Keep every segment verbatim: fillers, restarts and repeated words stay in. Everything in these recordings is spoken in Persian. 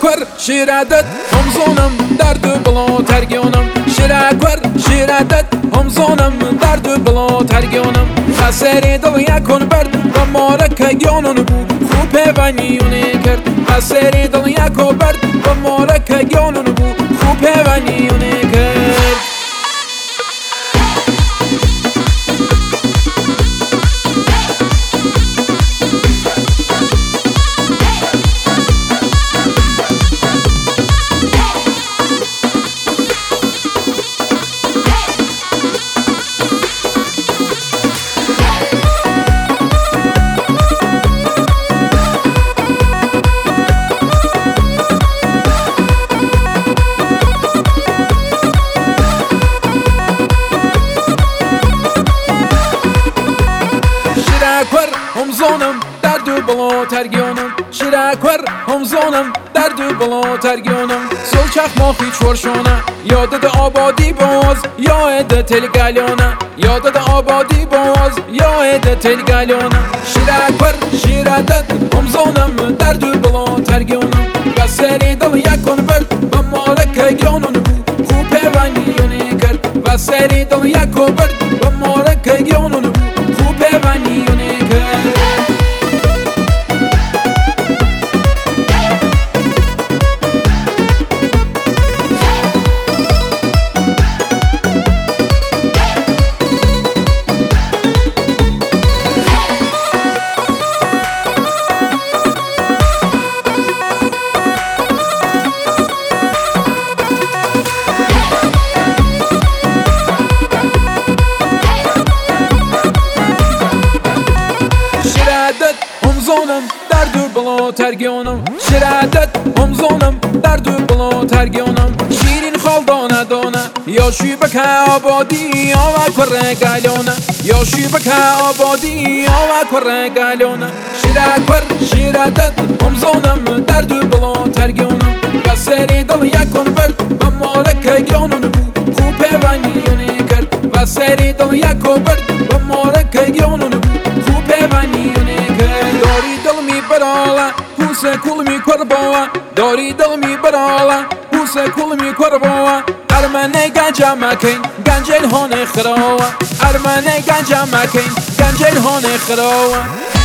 شیراکور شیرادت همزونم درد بلا ترگیونم شیراکور شیرادت همزونم درد بلا ترگیونم خسری دل یکون برد و مارک گیانون بود خوب پیوانیونه کرد خسری دل یکو برد و مارک گیانون بود خوب پیوانیونه کرد شیراکور همزونم درد بلا ترگیونم شیراکور همزونم درد بلا ترگیونم سل چخماخی چورشونه یادت آبادی باز یاد تلگالیونه یادت آبادی باز یاد تلگالیونه شیراکور شیرادت همزونم درد بلا ترگیونم بسری دل یکون برد و مارک گیانون بود خوب پیوانیونه کرد بسری دل یکو برد و مارک گیانون بود خوب پیوانیونه کرد شیرادت همزونم درد بلا ترگیونم شیرادت همزونم درد بلا ترگیونم شیرین خالدانه دانه یا شیبک آبادی آوا کره گالیونه یا شیبک آبادی آوا کره گالیونه شیراکور شیرادت همزونم درد بلا ترگیونم بسری دل یکون برد و مارک گیانون بود خوب پیوانیونه کرد بسری دل یکو برد و مارک گیانون بود خوب پیوانیونه داری دل می برالا پوس کل می کربوا داری دل می برالا پوس کل می کربوا ارمنه گنجا مکین گنجل هون خراوا ارمنه گنجا مکین گنجل هون خراوا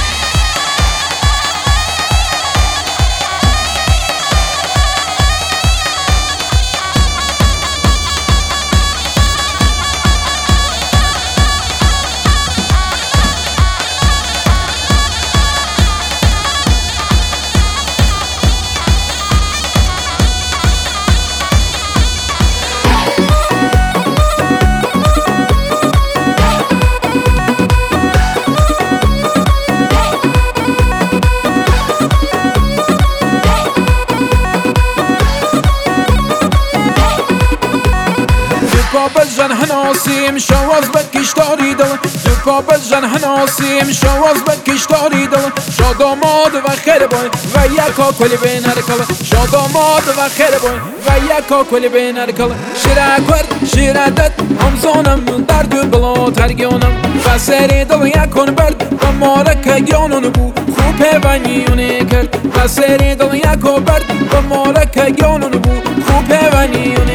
پابل جن هناسیم شواز بکش داری دل دو پابل جن هناسیم شواز بکش داری دل شاد آماد و خیر بای و یکا کلی بین هر کل شاد آماد و خیر بای و یکا کلی بین هر کل شیراکور شیرادت همزونم درد بلا ترگیونم بسری دل یکون برد و مارک گیانون بود خوب پیوانیونه کرد بسری دل یکو برد و مارک گیانون بود خوب پیوانیونه